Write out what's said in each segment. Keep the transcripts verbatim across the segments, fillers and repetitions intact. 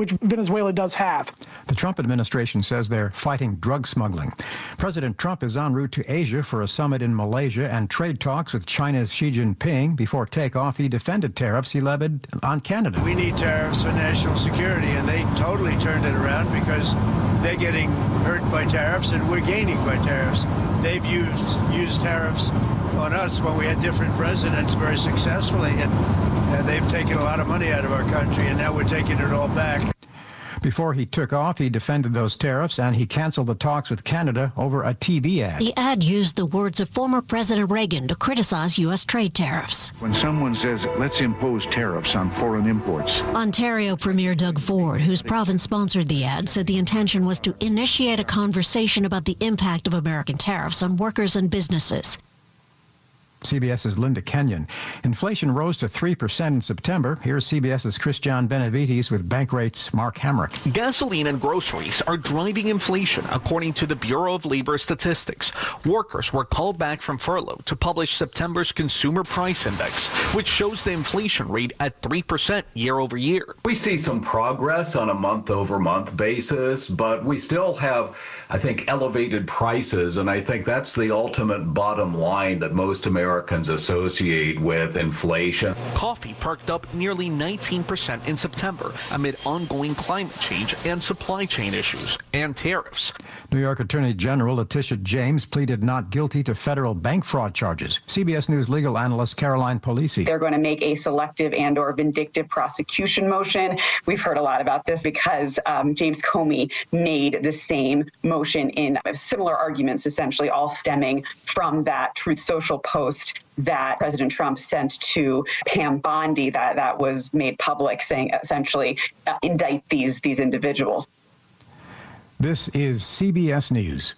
which Venezuela does have. The Trump administration says they're fighting drug smuggling. President Trump is en route to Asia for a summit in Malaysia and trade talks with China's Xi Jinping. Before takeoff, he defended tariffs he levied on Canada. We need tariffs for national security, and they totally turned it around because they're getting hurt by tariffs and we're gaining by tariffs. They've used used tariffs on us when we had different presidents very successfully, and uh, they've taken a lot of money out of our country, and now we're taking it all back. Before he took off, he defended those tariffs, and he canceled the talks with Canada over a T V ad. The ad used the words of former President Reagan to criticize U S trade tariffs. When someone says, let's impose tariffs on foreign imports. Ontario Premier Doug Ford, whose province sponsored the ad, said the intention was to initiate a conversation about the impact of American tariffs on workers and businesses. CBS's Linda Kenyon. Inflation rose to three percent in September. Here's CBS's Christian Benavides with Bankrate's Mark Hamrick. Gasoline and groceries are driving inflation, according to the Bureau of Labor Statistics. Workers were called back from furlough to publish September's Consumer Price Index, which shows the inflation rate at three percent year over year. We see some progress on a month-over-month basis, but we still have, I think, elevated prices, and I think that's the ultimate bottom line that most Americans Americans associate with inflation. Coffee perked up nearly nineteen percent in September amid ongoing climate change and supply chain issues and tariffs. New York Attorney General Letitia James pleaded not guilty to federal bank fraud charges. C B S News legal analyst Caroline Polisi. They're going to make a selective and or vindictive prosecution motion. We've heard a lot about this because um, James Comey made the same motion in similar arguments, essentially all stemming from that Truth Social post that President Trump sent to Pam Bondi that, that was made public, saying essentially uh, indict these, these individuals. This is C B S News.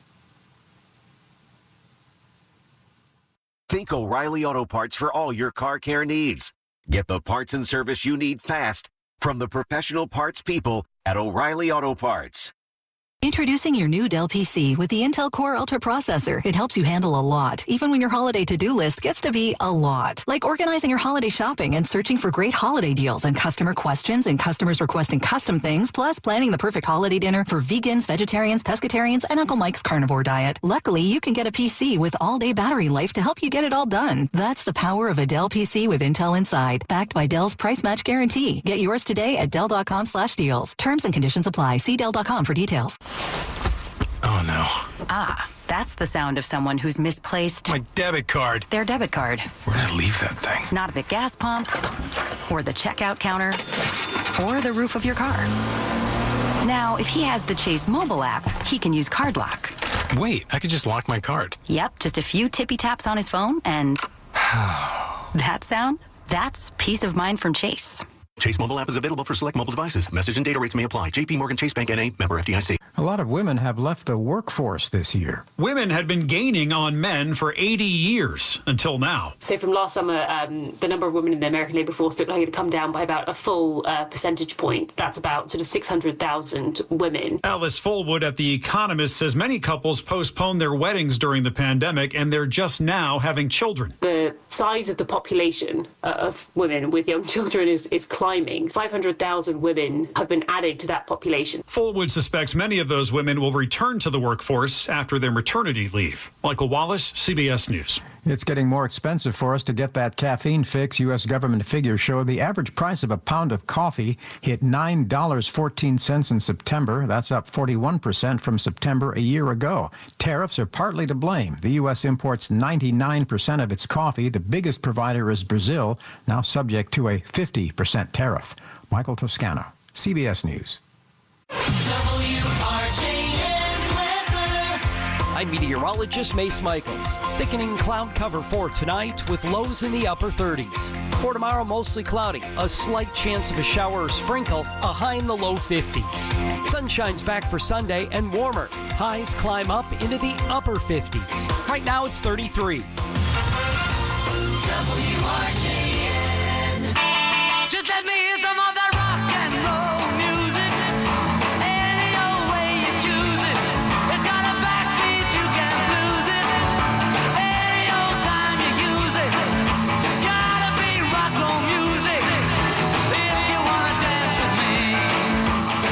Think O'Reilly Auto Parts for all your car care needs. Get the parts and service you need fast from the professional parts people at O'Reilly Auto Parts. Introducing your new Dell P C with the Intel Core Ultra processor. It helps you handle a lot, even when your holiday to-do list gets to be a lot. Like organizing your holiday shopping and searching for great holiday deals and customer questions and customers requesting custom things, plus planning the perfect holiday dinner for vegans, vegetarians, pescatarians, and Uncle Mike's carnivore diet. Luckily, you can get a P C with all-day battery life to help you get it all done. That's the power of a Dell P C with Intel inside, backed by Dell's price match guarantee. Get yours today at Dell.com slash deals. Terms and conditions apply. See Dell dot com for details. Oh, no. Ah, that's the sound of someone who's misplaced... my debit card. Their debit card. Where'd I leave that thing? Not at the gas pump, or the checkout counter, or the roof of your car. Now, if he has the Chase mobile app, he can use Card Lock. Wait, I could just lock my card. Yep, just a few tippy taps on his phone, and... that sound? That's peace of mind from Chase. Chase mobile app is available for select mobile devices. Message and data rates may apply. J P Morgan Chase Bank N A, member F D I C. A lot of women have left the workforce this year. Women had been gaining on men for eighty years until now. So from last summer, um, the number of women in the American labour force looked like it had come down by about a full uh, percentage point. That's about sort of six hundred thousand women. Alice Fullwood at The Economist says many couples postponed their weddings during the pandemic, and they're just now having children. The size of the population uh, of women with young children is, is climbing. five hundred thousand women have been added to that population. Fullwood suspects many of those women will return to the workforce after their maternity leave. Michael Wallace, C B S News. It's getting more expensive for us to get that caffeine fix. U S government figures show the average price of a pound of coffee hit nine dollars and fourteen cents in September. That's up forty-one percent from September a year ago. Tariffs are partly to blame. The U S imports ninety-nine percent of its coffee. The biggest provider is Brazil, now subject to a fifty percent tariff. Michael Toscano, C B S News. I'm meteorologist Mace Michaels. Thickening cloud cover for tonight with lows in the upper thirties. For tomorrow, mostly cloudy. A slight chance of a shower or sprinkle, a high in the low fifties. Sun shines back for Sunday and warmer. Highs climb up into the upper fifties. Right now, it's thirty-three. W R J N. Just let me hear some of that rock and roll music. Any old way you choose it. It's got a backbeat, you can't lose it. Any old time you use it. Gotta be rock and roll music. If you wanna dance with me.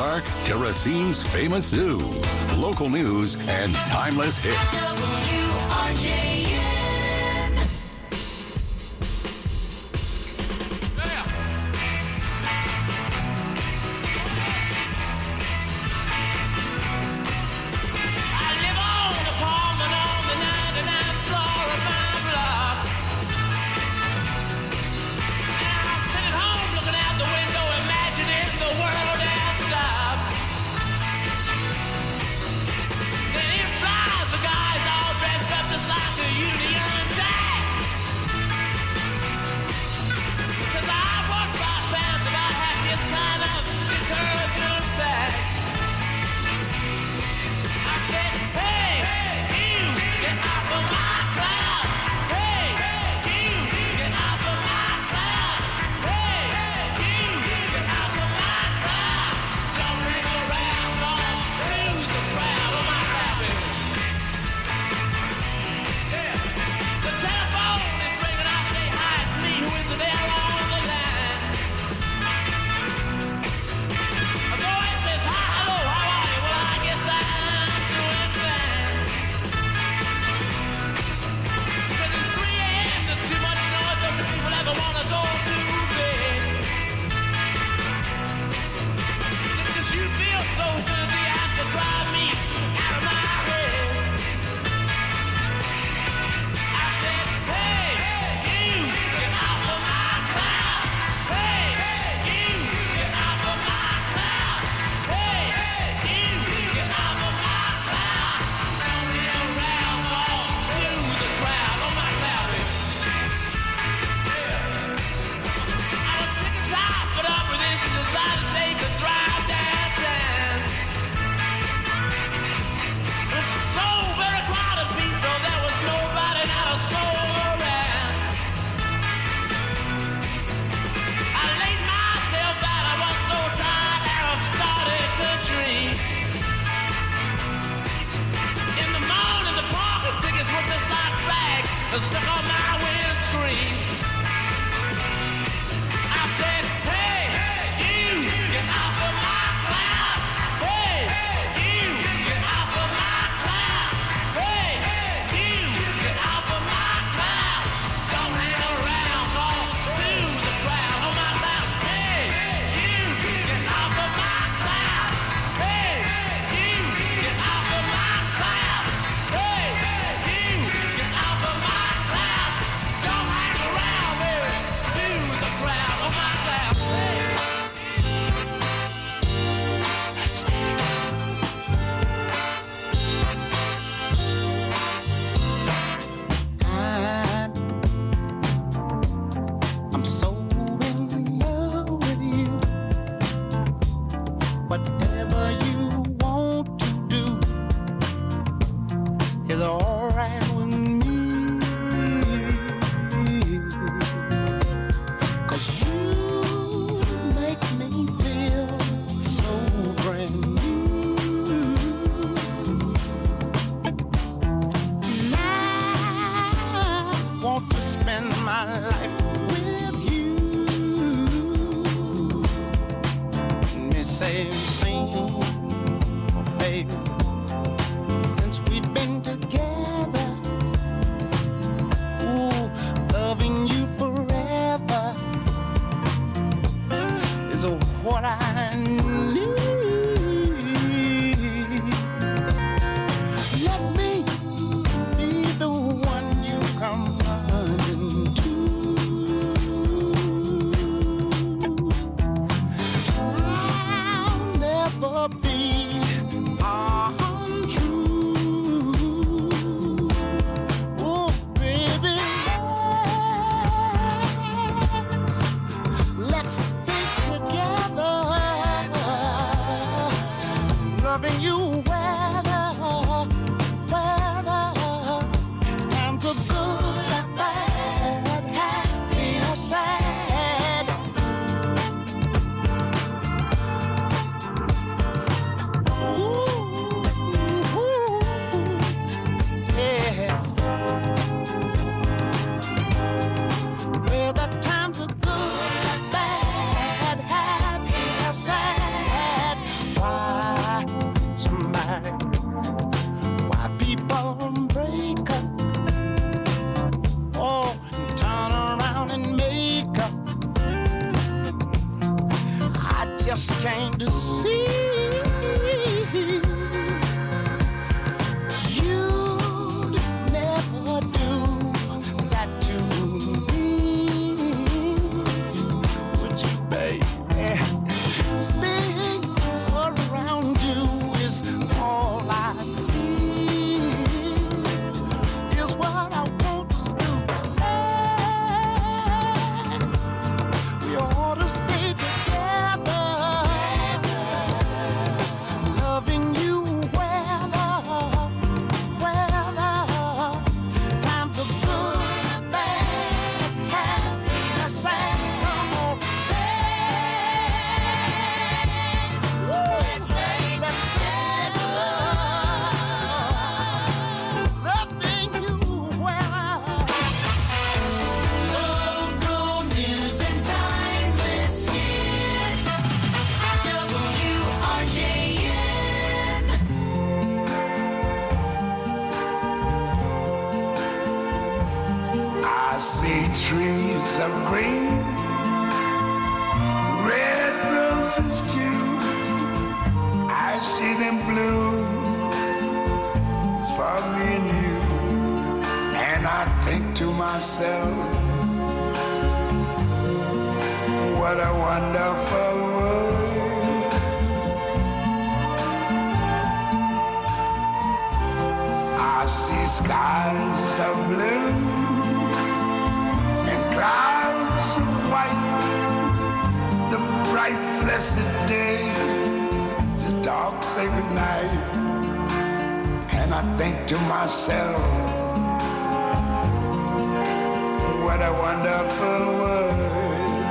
Park to Racine's famous zoo. Local news and timeless hits. W R J N. I live on an apartment on the ninety-ninth floor of my block. And I sit at home looking out the window, imagining the world has stopped. Then in flies the guys all dressed up just like a Union Jack. Says I want five pounds if I have this kind of detergent bag. I said, hey, you, get off of my cloud. Hey, you, get off of my cloud. Hey, you, get off of my cloud. Don't ring around all through the crowd on my rabbit. Yeah, the telephone is ringing. I say, hi, it's me. Who is it there on the line? A voice says, hi, hello, how are you? Well, I guess I'm doing fine. Said it's three a.m., there's too much noise. Don't you people ever want to go to bed? Just 'cause you feel so good, you have to drive me out of my head. I said, hey, you, get off of my cloud. Hey, you, get off of my cloud. Hey, you, get off of my cloud. Don't be around all through the crowd on my cloud, baby. I was sick and tired, put up with this and decided to take a drive downtown. It was so very crowded, piece, though there was nobody, not a soul around. I laid myself down, I was so tired that I started to dream. In the morning, the parking tickets were just like flags stuck on my windscreen. I said, hey, you, get off of my cloud. Hey, you, get off of my cloud. Hey, you, get off of my cloud. Don't hang around all through the crowd on my cloud. Hey, you, get off of my cloud. Hey, you, get off of my cloud. Hey, you, get off of my cloud. see trees of green, red roses too. I see them bloom for me and you. And I think to myself, what a wonderful world. I see skies of blue and clouds of white, the bright blessed day, the dark sacred night. And I think to myself, what a wonderful world.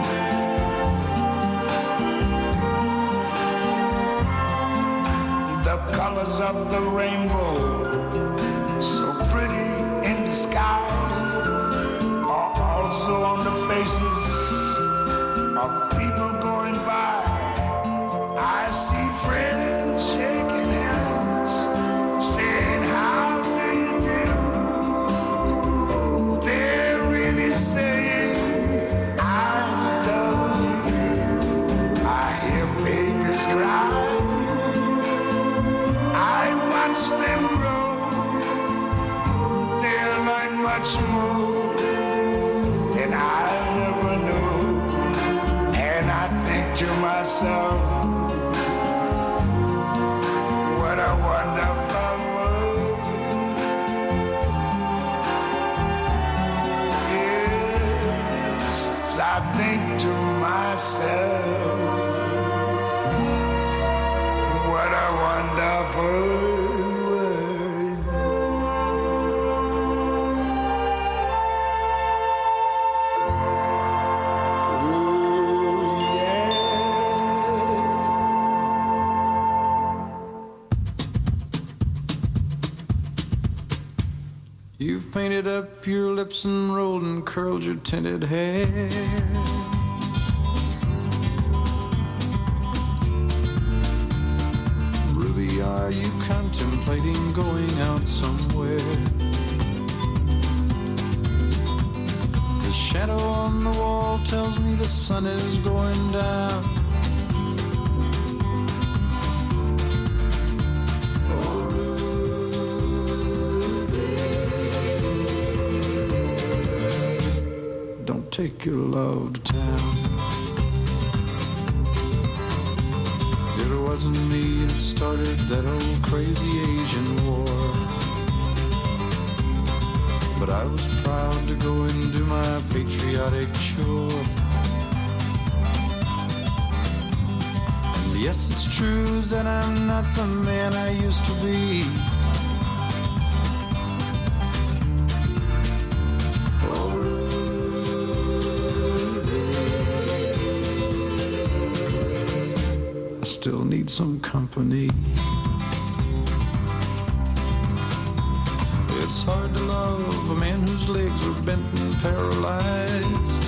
The colors of the rainbow, so pretty in the sky, are also on the faces of people going by. I see friends shaking hands, saying, how do you do? They're really saying, I love you. I hear babies cry, I watch them grow. They'll learn much more than I ever knew. And I think to myself, what a wonderful world. Yes, I think to myself, what a wonderful world. You've painted up your lips and rolled and curled your tinted hair. Ruby, are you contemplating going out somewhere? The shadow on the wall tells me the sun is going down. Take your love to town. It wasn't me that started that old crazy Asian war, but I was proud to go and do my patriotic chore. And yes, it's true that I'm not the man I used to be. Still need some company. It's hard to love a man whose legs are bent and paralyzed.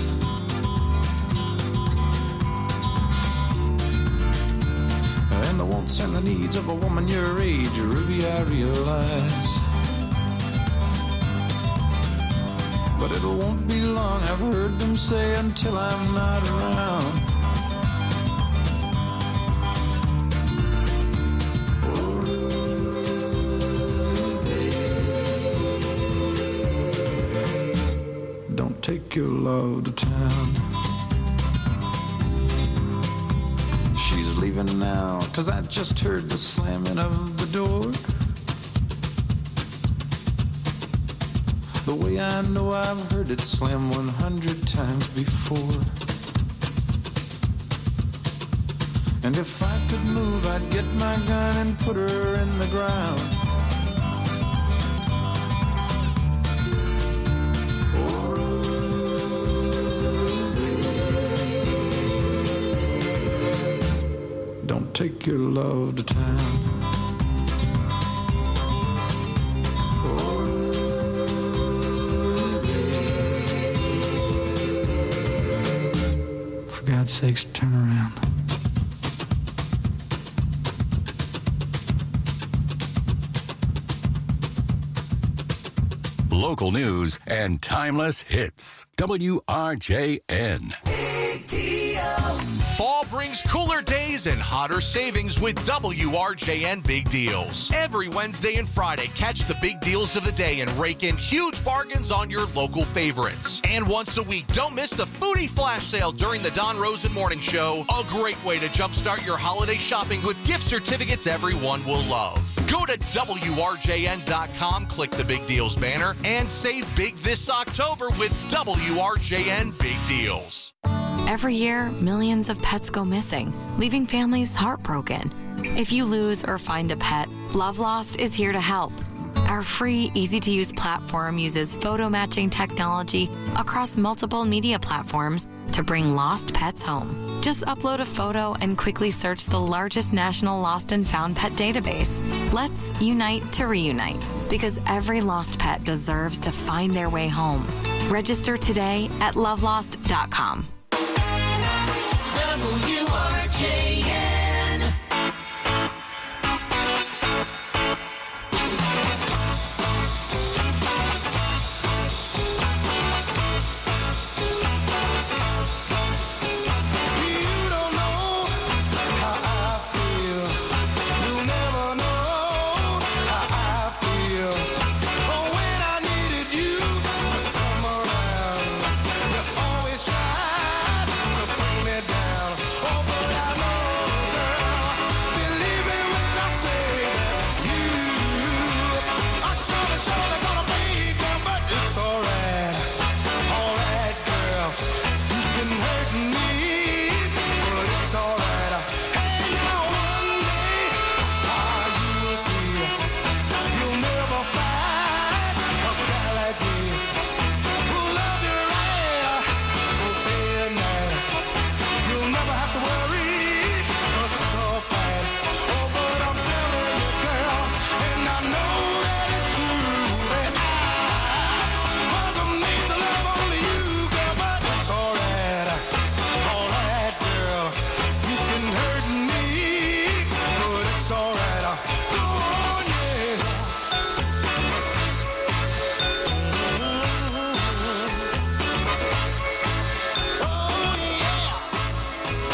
And the wants and the needs of a woman your age, Ruby, I realize. But it won't be long, I've heard them say, until I'm not around. Take your love to town. She's leaving now, 'cause I just heard the slamming of the door. The way I know I've heard it slam one hundred times before. And if I could move, I'd get my gun and put her in the ground. Take your love to town. For God's sakes, turn around. local news, and timeless hits. W R J N. Fall brings cooler days and hotter savings with W R J N Big Deals. Every Wednesday and Friday, catch the big deals of the day and rake in huge bargains on your local favorites. And once a week, don't miss the Foodie Flash Sale during the Don Rosen Morning Show. A great way to jumpstart your holiday shopping with gift certificates everyone will love. Go to W R J N dot com, click the Big Deals banner, and save big this October with W R J N Big Deals. Every year, millions of pets go missing, leaving families heartbroken. If you lose or find a pet, Love Lost is here to help. Our free, easy-to-use platform uses photo matching technology across multiple media platforms to bring lost pets home. Just upload a photo and quickly search the largest national lost and found pet database. Let's unite to reunite, because every lost pet deserves to find their way home. Register today at love lost dot com. W R J N. You don't know how I feel. You'll never know how I feel. Oh, when I needed you to come around, you always tried to bring me down. Oh, but I know, girl, believe me when I say that you are surely, surely gonna break down, but it's alright, alright, girl. You can hurt me, but it's alright. Hey, now one day, ah, you will see, you'll never find a guy like me who'll love you right, oh, day and night. You'll never have to worry, 'cause it's all fine. Oh, but I'm telling you, girl, and I know that it's true, that I wasn't made to love only you, girl, but it's alright, alright, girl. You can hurt me, but it's alright. Go on, yeah. Oh, yeah.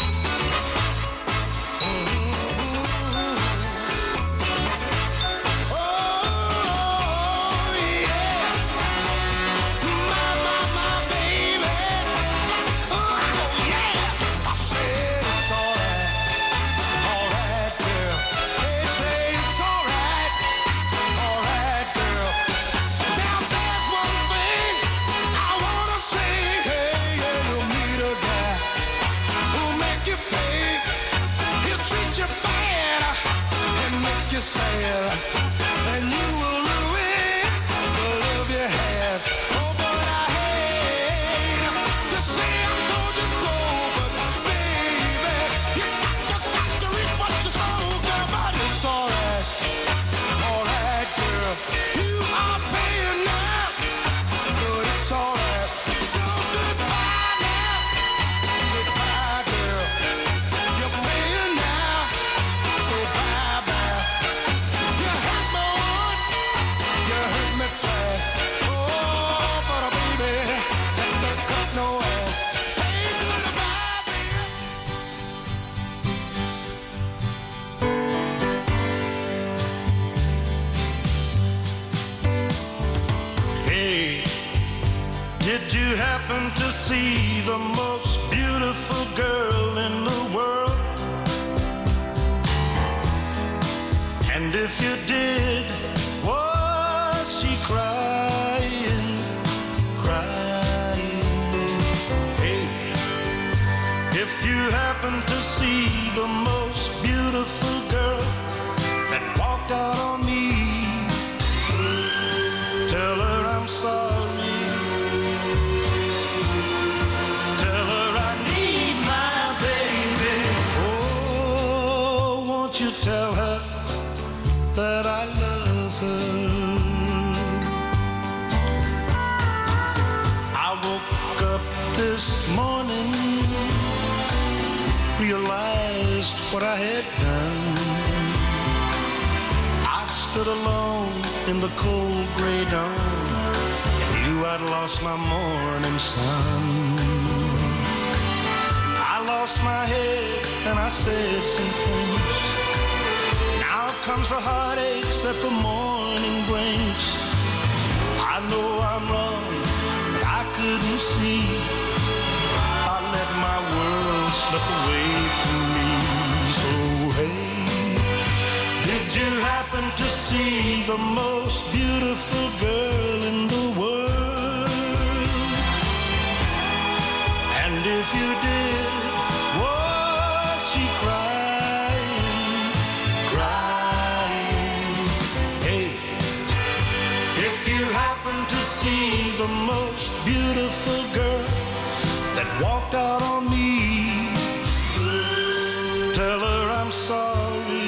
Oh, yeah. My, my, my baby. Oh, yeah. I said it's alright, alright, girl. They say it's alright, alright, girl. Now there's one thing I wanna say. Hey, yeah, you'll meet a guy who'll make you pay. He'll treat you bad and make you sad, and you will ruin the love you had. Oh, but I hate to say I told you so, but baby, you got to, got to reap what you sow, girl. But it's alright, alright, girl. You are paying now, but it's alright. So goodbye now, goodbye, girl. You're paying now, so bye bye. You hurt me once, you hurt me twice. Oh, but a baby, that don't cut no ass. Hey, goodbye, Hey, did you happen to see the most beautiful girl in the world? And if you did, was she crying, crying? Hey, if you happen to see the most beautiful girl that walked out on me, tell her I'm sorry. Tell her I need my baby. Oh, won't you tell her that I love her? I woke up this morning, realized what I had done. I stood alone in the cold gray dawn I'd lost my morning sun. I lost my head and I said some things. Now comes the heartaches that the morning brings. I know I'm wrong, but I couldn't see. I let my world slip away from me. So hey, did you happen to see the most beautiful girl in the world? And if you did, was she crying, crying? Hey, if you happen to see the most beautiful girl that walked out on me, tell her I'm sorry.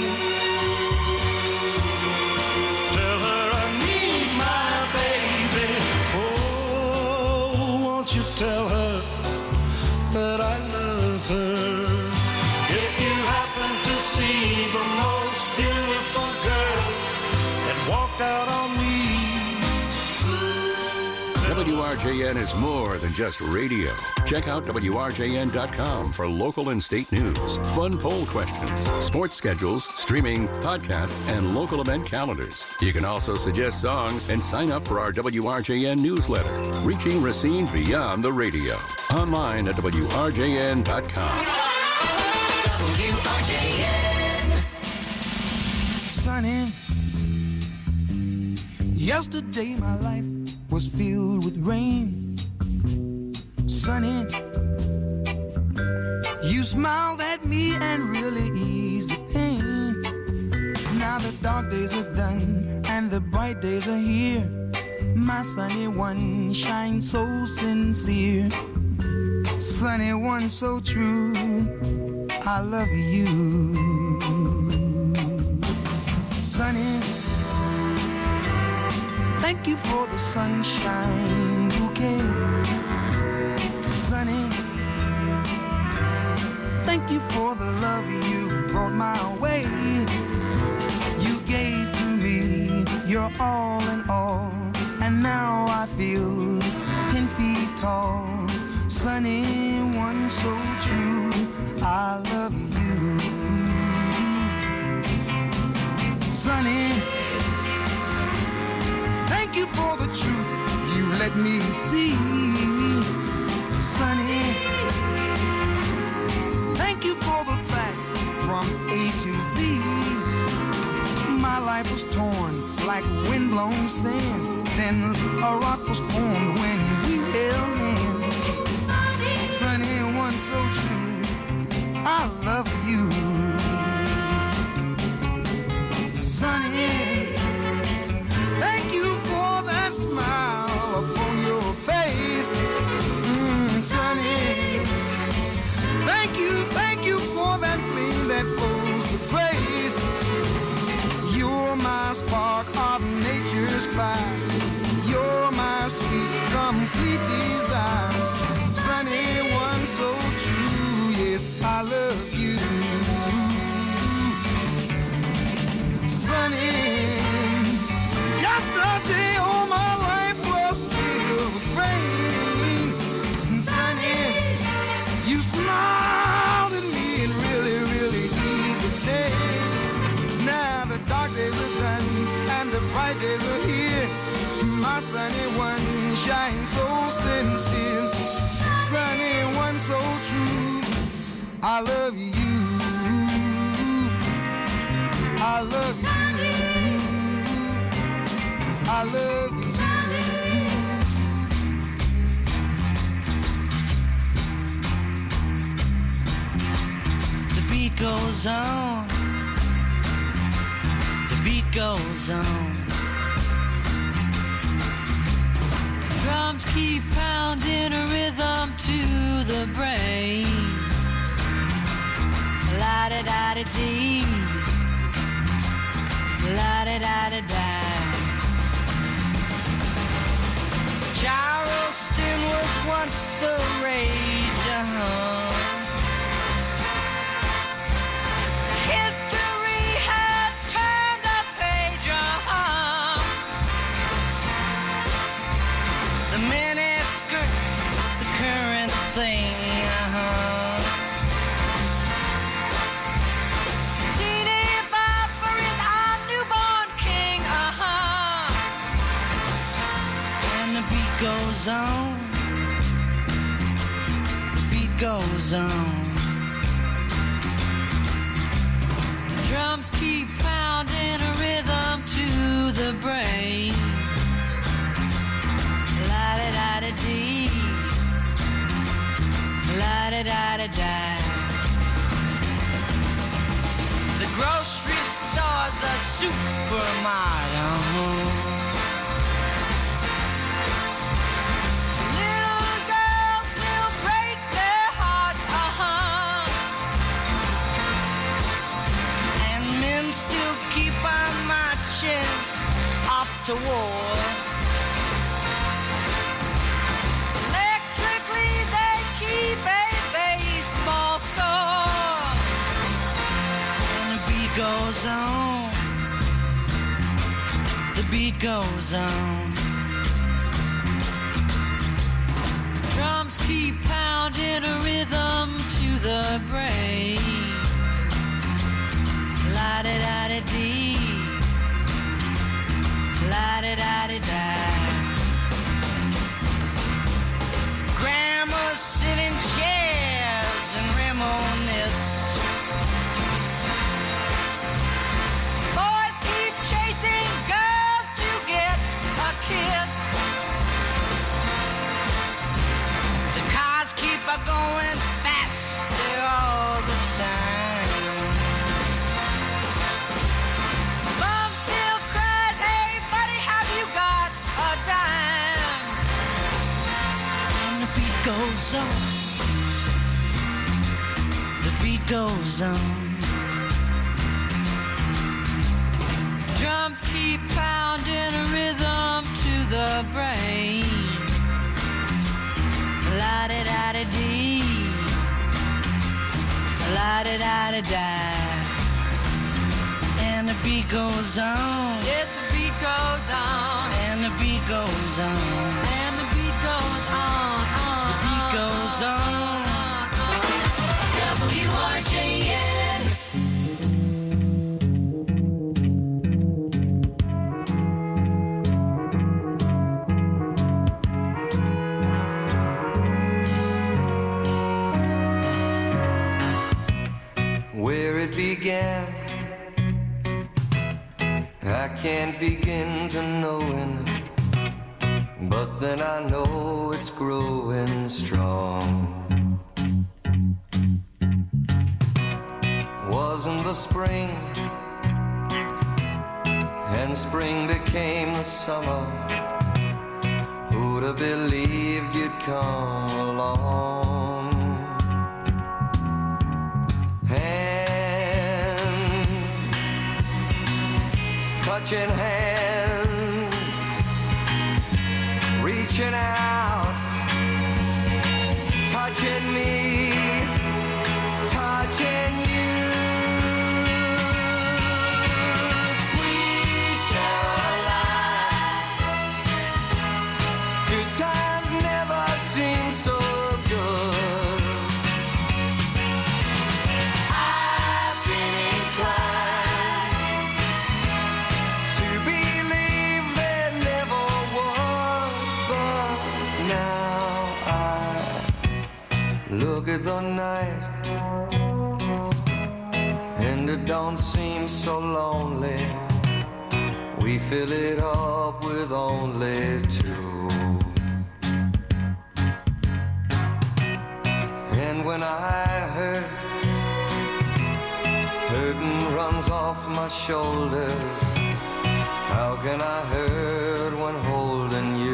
Tell her I need my baby. Oh, won't you tell her that I love her? If you happen to see the most beautiful girl that walked out on me. W R J N is more than just radio. Check out W R J N dot com for local and state news, fun poll questions, sports schedules, streaming, podcasts, and local event calendars. You can also suggest songs and sign up for our W R J N newsletter, reaching Racine beyond the radio. Online at W R J N dot com. W R J N. Sunny. Yesterday my life was filled with rain. Sunny, you smiled at me and really eased the pain. Now the dark days are done and the bright days are here. My sunny one shines so sincere. Sunny one so true, I love you. Sunny, thank you for the sunshine bouquet. Sunny, thank you for the love you brought my way. You gave to me your all in all, and now I feel ten feet tall. Sunny, one so true, I love you. Sunny, thank you for the truth you let me see. Sunny, thank you for the facts from A to Z. My life was torn like windblown sand. Then a rock was formed when we held hands. Sunny, Sunny, one so true, I love you. Sunny, thank you for that smile upon your face. Mm, Sunny, thank you, thank you for that gleam that flows with grace. You're my spark of nature's fire. You're my sweet, complete desire. Sunny, one so true, yes, I love you. Sunny, yesterday all my life was filled with rain. Sunny, you smiled at me and really, really eased the day. Now the dark days are done and the bright days are here. My sunny one shines so sincere. Sunny one so true, I love you. I love you. I love you. The beat goes on. The beat goes on. Drums keep pounding a rhythm to the brain. La-da-da-da-dee. La-da-da-da-da. Charleston was once the rage, uh-huh. History has turned a page, uh-huh. The goes on. The beat goes on. The drums keep pounding a rhythm to the brain. La-da-da-da-dee. La-da-da-da-da. The grocery store, the supermarket. Little girls will break their hearts, uh-huh. And men still keep on marching off to war. Electrically, they keep a baseball score. And the beat goes on. The beat goes on. Drums keep pounding a rhythm to the brain. La-da-da-da-dee. La-da-da-da-da. Grandmas sit in chairs and reminisce. Boys keep chasing girls to get a kiss. The cars keep a going faster all the time. Mom still cries, hey buddy, have you got a dime? And the beat goes on. The beat goes on. Drums keep pounding a rhythm to the brain. La-da-da-da-dee. La-da-da-da-da. And the beat goes on. Yes, the beat goes on. And the beat goes on. And the beat goes on. on The beat goes on. W R J N. Where it began, I can't begin to knowing, but then I know it's growing strong. Wasn't the spring, and spring became the summer. Who'd have believed you'd come along? Hand, touching hands, reaching out, touching me, touching you. Sweet Caroline, good times never seem so good. I've been inclined to believe there never was, but now I look at the night and it don't seem so lonely. We fill it up with only two. And when I hurt, hurting runs off my shoulders. How can I hurt when holding you?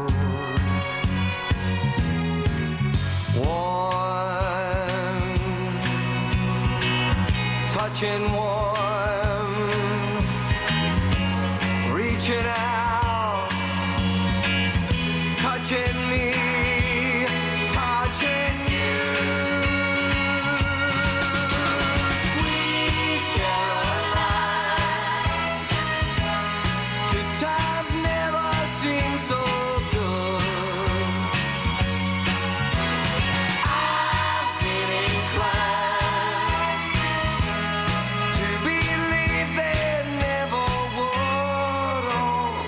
Warm, touching warm, reaching out, touching me, touching you. Sweet Caroline, good times never seem so good. I've been inclined to believe there never would. Oh,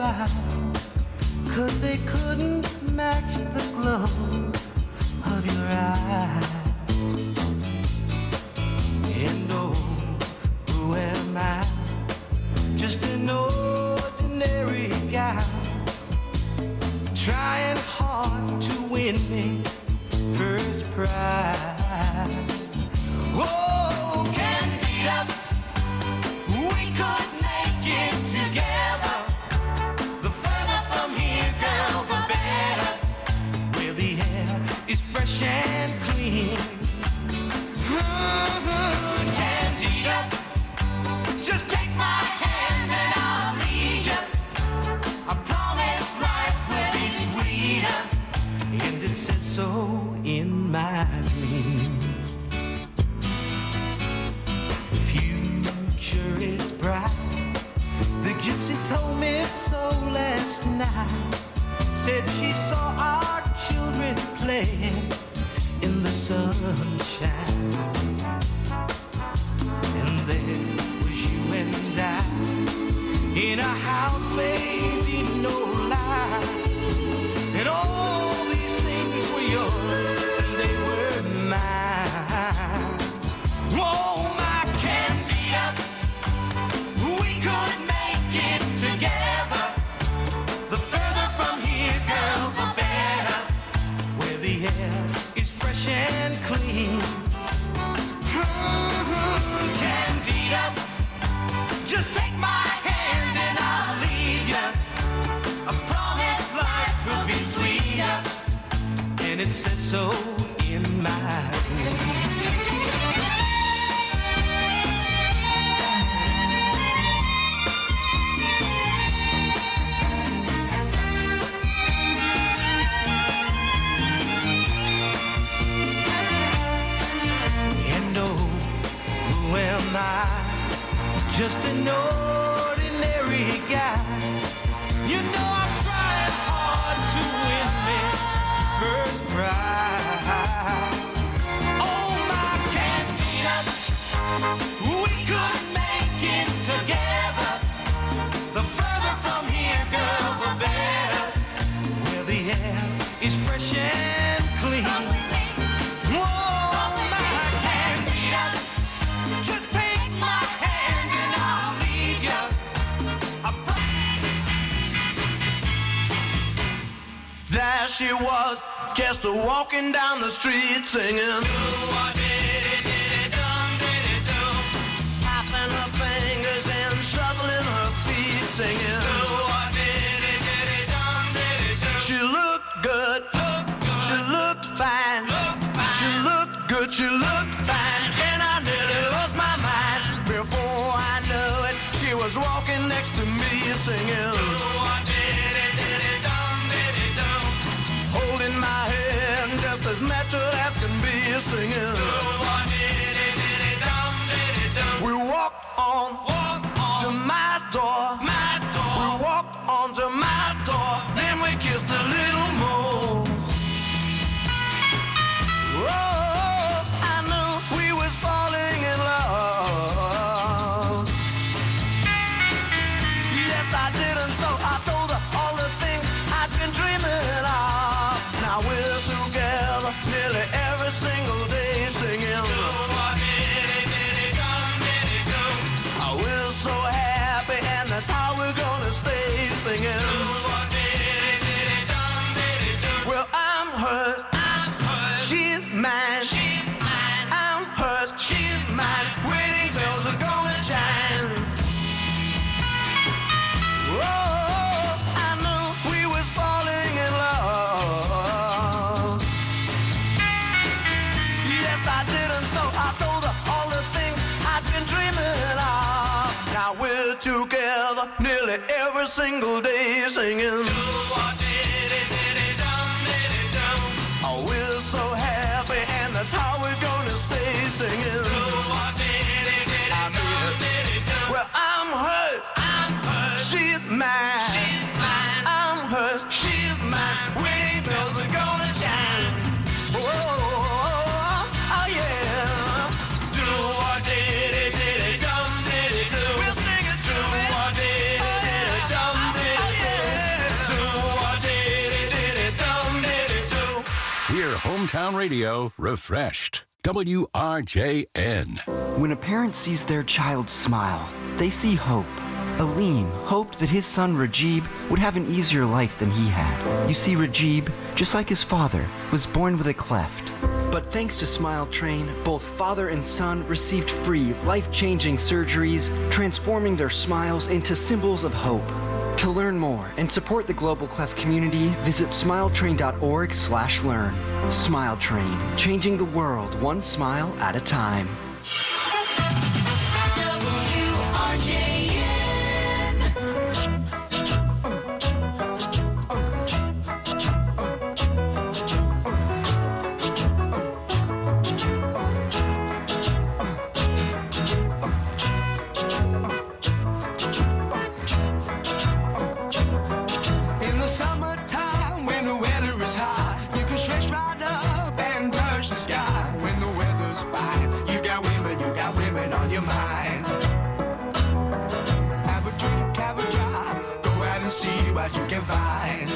smile, 'cause they couldn't match the glow of your eyes. And oh, who am I? Just an ordinary guy, trying hard to win me first prize. Whoa, Candida, we could make it together. The further from here, girl, the better. Where the air is fresh and clean. Mm-hmm. Candida, just take my hand and I'll lead you. I promise life will be sweeter, and it says so in my dreams. The future is bright. The gypsy told me so last night. Said she saw our children playing in the sunshine. And there was you and I in a house, baby, no lie. And all these things were yours and they were mine. Oh, my Candida, we could make it together. The further from here, girl, the better. Where the air is fresh and clean. Mm-hmm. Candida, just take my hand and I'll lead you. I promise life will be sweeter, and it said so in my dreams. And oh, who am I? Just an ordinary guy. You know I'm trying hard to win me first prize. Oh, my Candida, we could make it together. The further from here, girl, the better. Where the air is fresh and clean. Whoa, my Candida, just take my hand and I'll lead you. There she was, just a walking down the street singing. Tapping her fingers and shuffling her feet singing. She looked good, she looked fine, she looked good, she looked fine, and I nearly lost my mind. Before I knew it, she was walking next to me singing. Holding my hand just as natural as can be singing. We walked on, to my door. We walked on to my door. Then we kissed a little more. Oh, I knew we was falling in love. Yes, I did, and so I told her all the things I'd been dreaming of. Now we're together nearly every single day singing. Oh, we're so happy, and that's how we're gonna stay singing. Well, I'm hers, I'm hers. She's mine, she's mine. I'm hers, she's mine. Wedding bells are gonna chime. Oh, I knew we was falling in love. Yes, I did, and so I told her all the things I'd been dreaming of. Now we're together nearly every single day singing. Oh, we're so happy, and that's how we're gonna stay singing. I mean it. Well, I'm hers, I'm hers. She's mine, she's mine. I'm hers, she's mine. Wedding bells are gonna chime. Oh, oh yeah. Do what did it, did it, dum did it do. We'll sing it through. Do what did it, did it, dum did it. hometown radio refreshed. W R J N. When a parent sees their child smile, they see hope. Aleem hoped that his son Rajib would have an easier life than he had. You see, Rajib, just like his father, was born with a cleft. But thanks to Smile Train, both father and son received free, life-changing surgeries, transforming their smiles into symbols of hope. To learn more and support the Global Cleft community, visit smiletrain.org slash learn. Smile Train, changing the world one smile at a time. W R J N. In the summertime, when the weather is hot, you can stretch right up and touch the sky. When the weather's fine, you got women, you got women on your mind. Have a drink, have a drive, go out and see what you can find.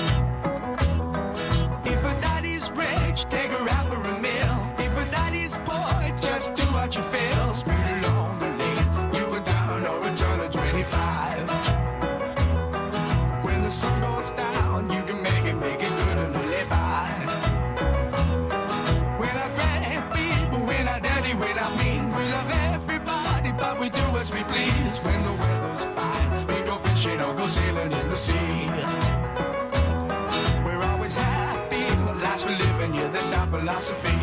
If a daddy's rich, take her out for a meal. If a daddy's poor, just do what you feel. Speed along the lane, you can turn or return to twenty-five. When the sun goes down, you can make it, make it good and live by. When I grab people, when I daddy, when I mean, we love everybody, but we do as we please. When the weather's fine, we go fishing or go sailing in the sea. We're always happy, life's for living, yeah, that's our philosophy.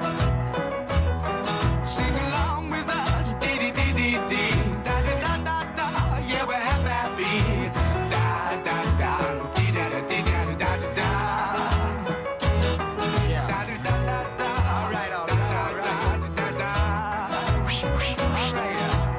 Sing along with us, dee dee dee dee dee, da da da da da, yeah, we're happy. Da da da, dee da da dee da da da da da. Da da da da da, all right, all right, da da da da. Whoosh, whoosh, all right.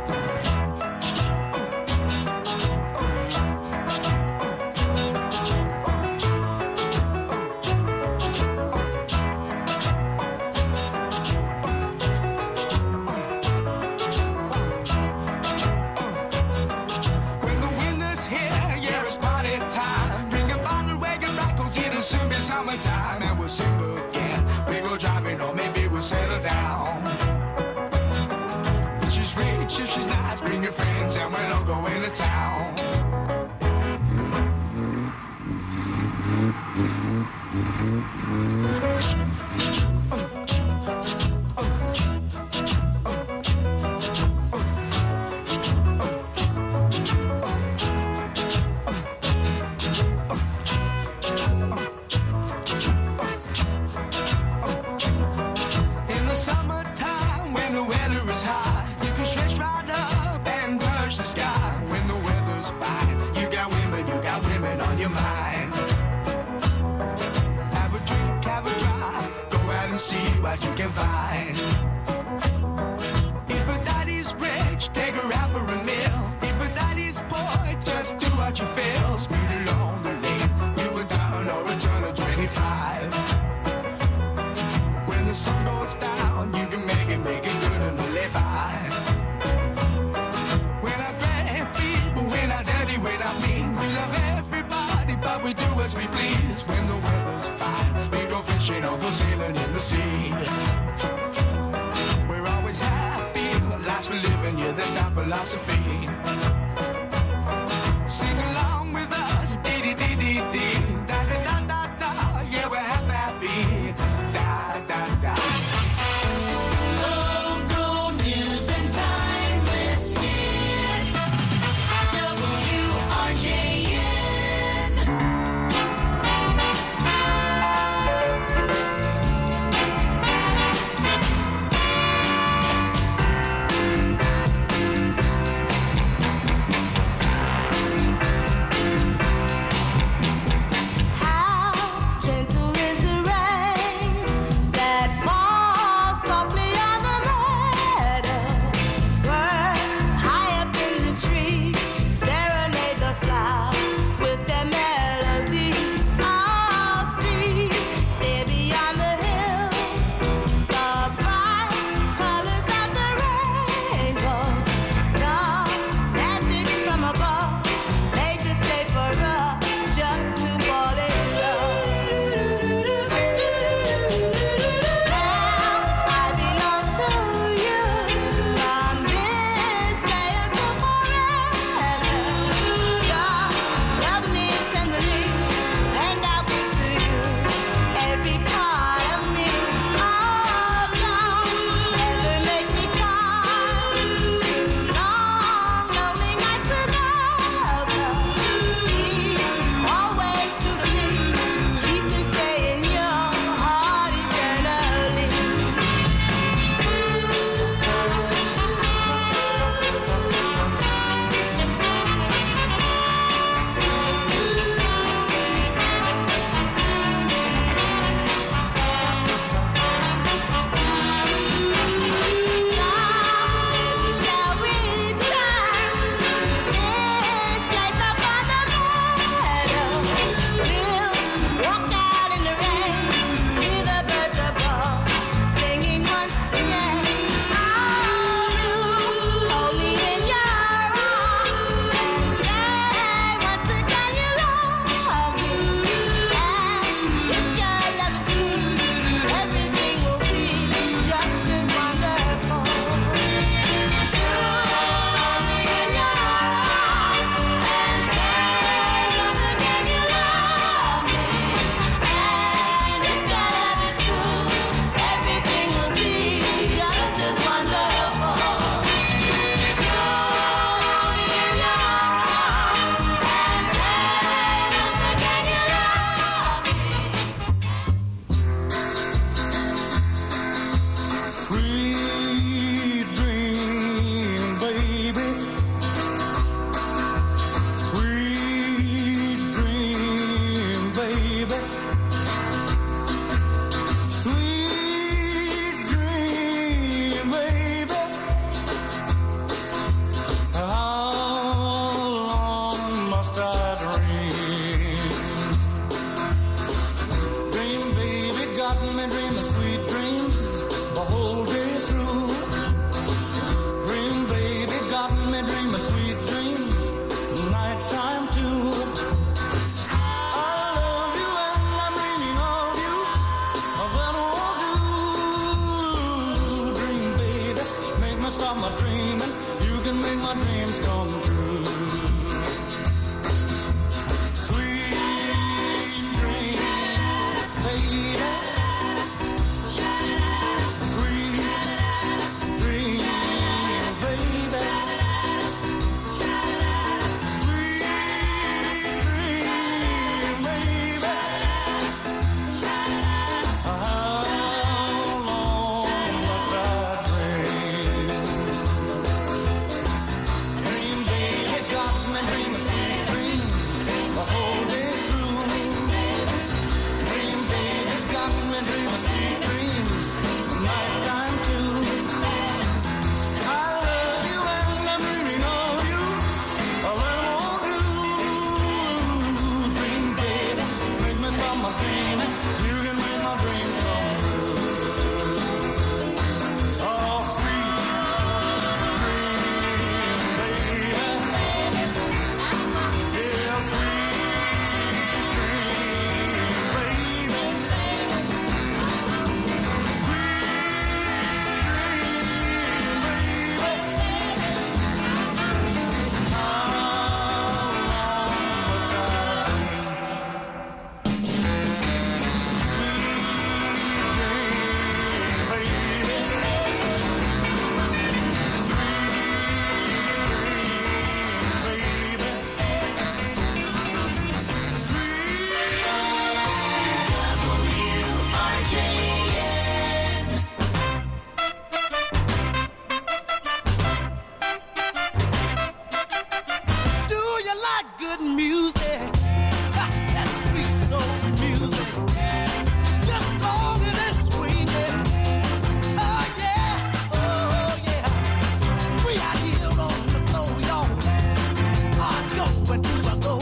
When the winter's here, yeah, it's party time. Bring a bottle, wagon back, 'cause it'll soon be summertime. And we'll sing again. We go driving, or maybe we'll settle down. If she's rich, if she's nice, bring your friends, and we'll all go into town. In the summertime, when the weather is hot, you can stretch right up and touch the sky. When the weather's fine, you got women, you got women on your mind. Have a drink, have a drive, go out and see what you can find. If a daddy's rich, take her out for a meal. If a daddy's poor, just do what you feel. Speed along the lane, you can turn or return to twenty-five. When the sun goes down, you can make it, make it good and live by. When I grab people, when I daddy, when I mean, we love everybody, but we do as we please. When the weather's fine, we go fishing or go sailing in the sea. We're always happy, life's for living, yeah, that's our philosophy. Sing along with us, dee dee dee dee dee, da da da da da, yeah, we're happy. Da da da. Local news and timeless hits. W R J N. good music. Ah, that sweet soul music. Just long as it's swinging. Oh yeah, oh yeah. We out here on the floor, y'all. Hard going to a go.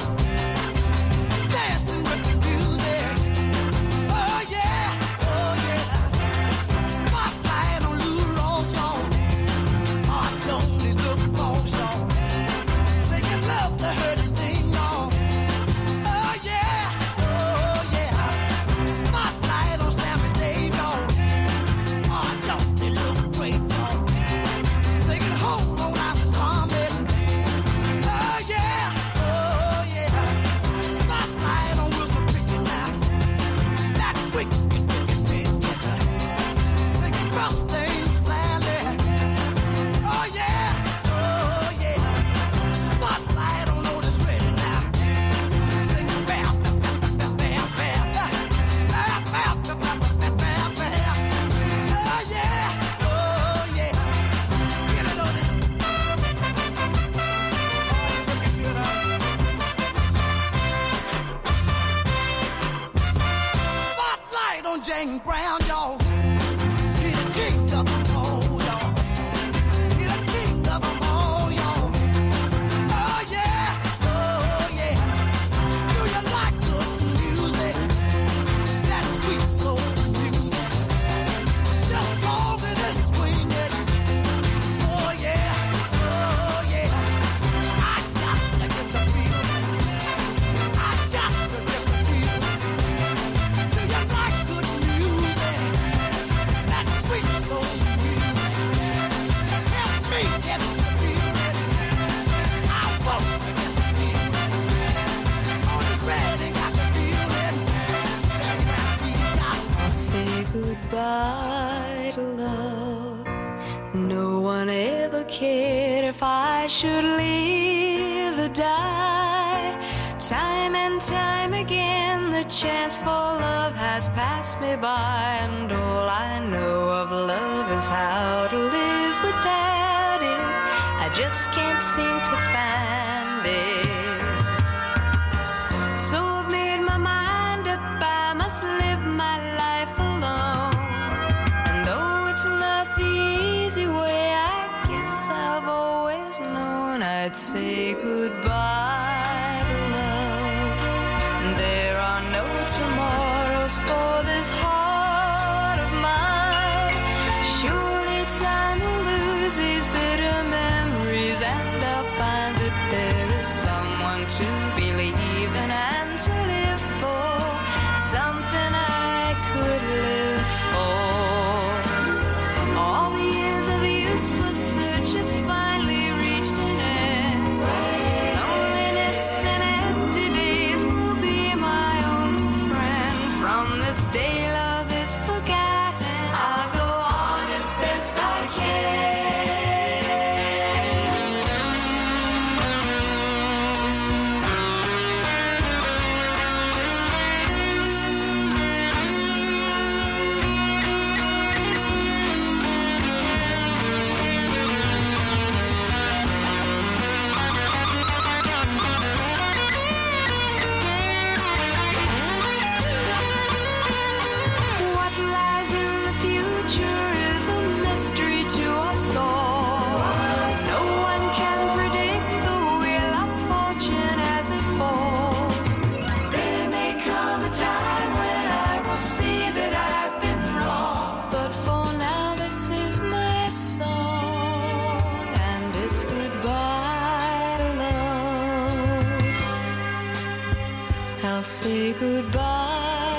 Dancing with the music. Oh yeah, oh yeah. Spotlight on Lou Rawls, y'all. Hard don't look boss, y'all. Singing love to her the thing, y'all. Oh yeah, oh yeah. Spotlight on Sammy Dave, y'all. Oh, don't they look great, y'all. Singing home on out the comment. Oh yeah, oh yeah. Spotlight on Wilson Pickett now. That wicked, wicked, wicked. Singing Rustin Sally. Oh yeah, oh yeah. Spotlight on Otis Redding now. Singing bam, bam, bam, bam, bam, bam. Bam, bam, bam, bam, bam, bam, bam. Oh yeah, oh yeah. Get it, Otis. Spotlight on James Brown, y'all. He the king of them all, y'all. He the king of them all, y'all. Oh yeah, oh yeah. Do you like good music? That sweet soul music. Just long as it's swinging. Oh yeah, oh yeah. I got to get the feeling. I got to get the feeling. Do you like good music? That sweet soul music. Help me get the feeling. I want to get the feeling. On this ready, got the feeling. We got I'll say goodbye to love. No one ever cared if I should live or die. Time and time again, the chance for love has passed me by, and all I know of love is how to live without it. I just can't seem to find it. So I've made my mind up, I must live my life alone. And though it's not the easy way, I guess I've always known I'd say goodbye to love. There are no tomorrows for this heart of mine. Surely time will lose these bitter memories, and I'll find that there is someone to believe in and to live for, something I could live for. All the years of useless search have finally reached an end. Loneliness and empty days will be my only friend. From this day love is forgotten, I'll go on as best I can. What lies in the future is a mystery to us all. No one can predict the wheel of fortune as it falls. There may come a time when I will see that I've been wrong, but for now this is my song, and it's goodbye to love. I'll say goodbye